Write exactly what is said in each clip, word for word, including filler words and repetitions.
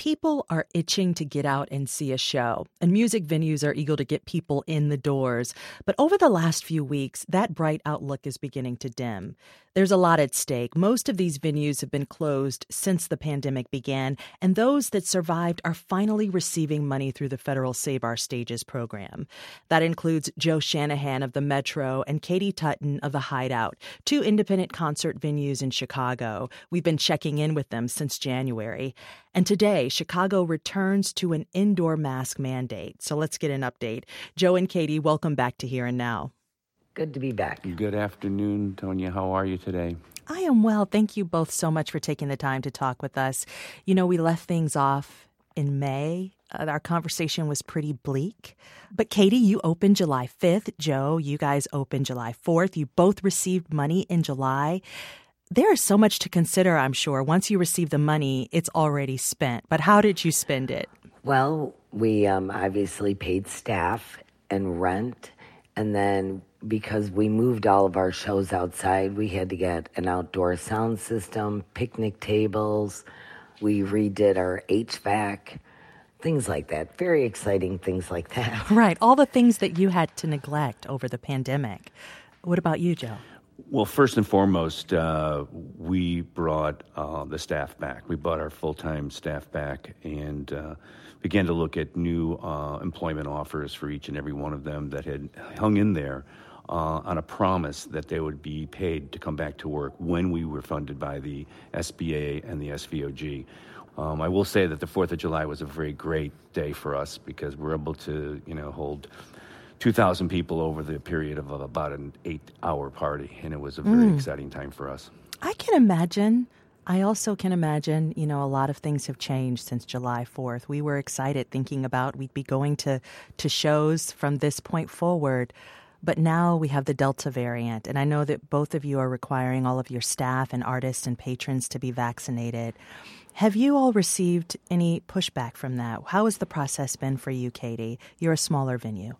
People are itching to get out and see a show, and music venues are eager to get people in the doors. But over the last few weeks, that bright outlook is beginning to dim. There's a lot at stake. Most of these venues have been closed since the pandemic began, and those that survived are finally receiving money through the federal Save Our Stages program. That includes Joe Shanahan of the Metro and Katie Tutton of the Hideout, two independent concert venues in Chicago. We've been checking in with them since January. And today, Chicago returns to an indoor mask mandate. So let's get an update. Joe and Katie, welcome back to Here and Now. Good to be back. Good afternoon, Tonya. How are you today? I am well. Thank you both so much for taking the time to talk with us. You know, we left things off in May. Uh, our conversation was pretty bleak. But Katie, you opened July fifth. Joe, you guys opened July fourth. You both received money in July. There is so much to consider, I'm sure. Once you receive the money, it's already spent. But how did you spend it? Well, we um, obviously paid staff and rent. And then because we moved all of our shows outside, we had to get an outdoor sound system, picnic tables. We redid our H V A C, things like that. Very exciting things like that. Right. All the things that you had to neglect over the pandemic. What about you, Joe? Well, first and foremost, uh, we brought uh, the staff back. We brought our full-time staff back and uh, began to look at new uh, employment offers for each and every one of them that had hung in there uh, on a promise that they would be paid to come back to work when we were funded by the S B A and the S V O G. Um, I will say that the fourth of July was a very great day for us because we were able to, you know, hold two thousand people over the period of about an eight-hour party, and it was a very mm. exciting time for us. I can imagine. I also can imagine, you know, a lot of things have changed since July fourth. We were excited thinking about we'd be going to, to shows from this point forward, but now we have the Delta variant, and I know that both of you are requiring all of your staff and artists and patrons to be vaccinated. Have you all received any pushback from that? How has the process been for you, Katie? You're a smaller venue.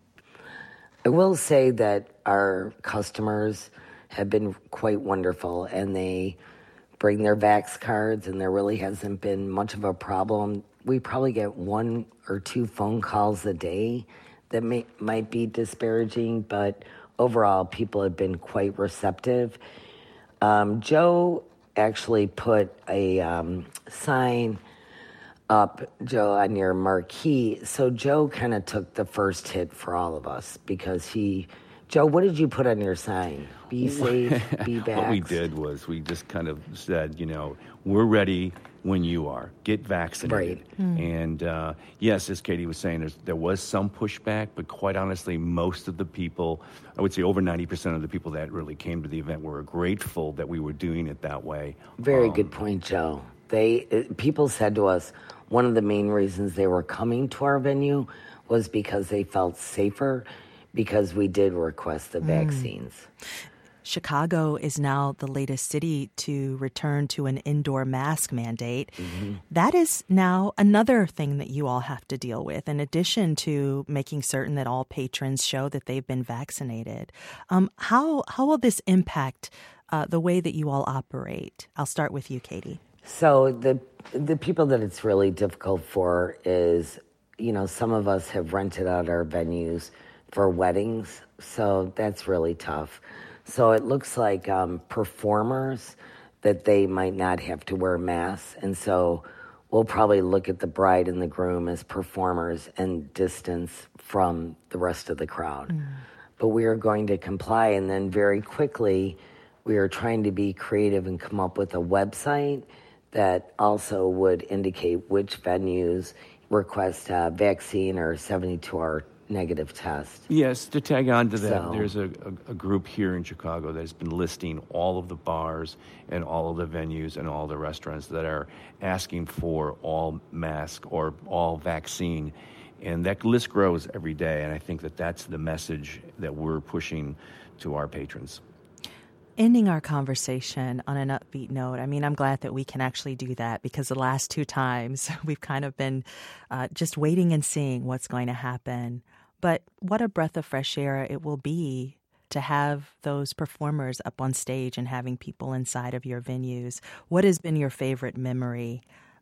I will say that our customers have been quite wonderful, and they bring their vax cards, and there really hasn't been much of a problem. We probably get one or two phone calls a day that may, might be disparaging, but overall, people have been quite receptive. Um, Joe actually put a um, sign up, Joe, on your marquee. So Joe kind of took the first hit for all of us because he, Joe, what did you put on your sign? Be safe, be vaxxed. What we did was we just kind of said, you know, we're ready when you are. Get vaccinated. Right. Mm. And uh, yes, as Katie was saying, there's, there was some pushback, but quite honestly, most of the people, I would say over ninety percent of the people that really came to the event were grateful that we were doing it that way. Very um, good point, Joe. They uh, people said to us, one of the main reasons they were coming to our venue was because they felt safer because we did request the mm. vaccines. Chicago is now the latest city to return to an indoor mask mandate. Mm-hmm. That is now another thing that you all have to deal with, in addition to making certain that all patrons show that they've been vaccinated. Um, how how will this impact uh, the way that you all operate? I'll start with you, Katie. So the the people that it's really difficult for is, you know, some of us have rented out our venues for weddings, so that's really tough. So it looks like um, performers that they might not have to wear masks, and so we'll probably look at the bride and the groom as performers and distance from the rest of the crowd. Mm. But we are going to comply, and then very quickly we are trying to be creative and come up with a website that also would indicate which venues request a vaccine or seventy-two hour negative test. Yes, to tag on to that, so, there's a, a, a group here in Chicago that has been listing all of the bars and all of the venues and all the restaurants that are asking for all mask or all vaccine. And that list grows every day, and I think that that's the message that we're pushing to our patrons. Ending our conversation on an upbeat note, I mean, I'm glad that we can actually do that because the last two times we've kind of been uh, just waiting and seeing what's going to happen. But what a breath of fresh air it will be to have those performers up on stage and having people inside of your venues. What has been your favorite memory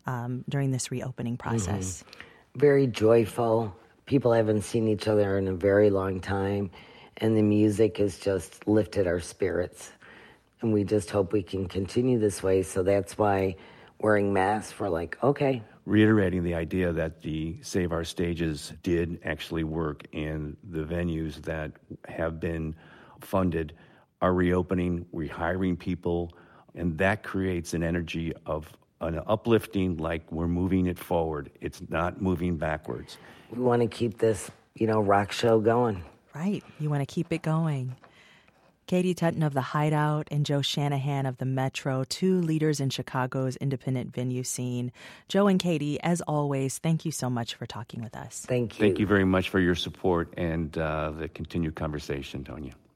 um, during this reopening process? Mm-hmm. Very joyful. People haven't seen each other in a very long time, and the music has just lifted our spirits. And we just hope we can continue this way. So that's why wearing masks, we're like, okay. Reiterating the idea that the Save Our Stages did actually work, and the venues that have been funded are reopening, rehiring people, and that creates an energy of an uplifting, like we're moving it forward. It's not moving backwards. We want to keep this, you know, rock show going. Right. You want to keep it going. Katie Tutton of The Hideout and Joe Shanahan of The Metro, two leaders in Chicago's independent venue scene. Joe and Katie, as always, thank you so much for talking with us. Thank you. Thank you very much for your support and uh, the continued conversation, Tonya.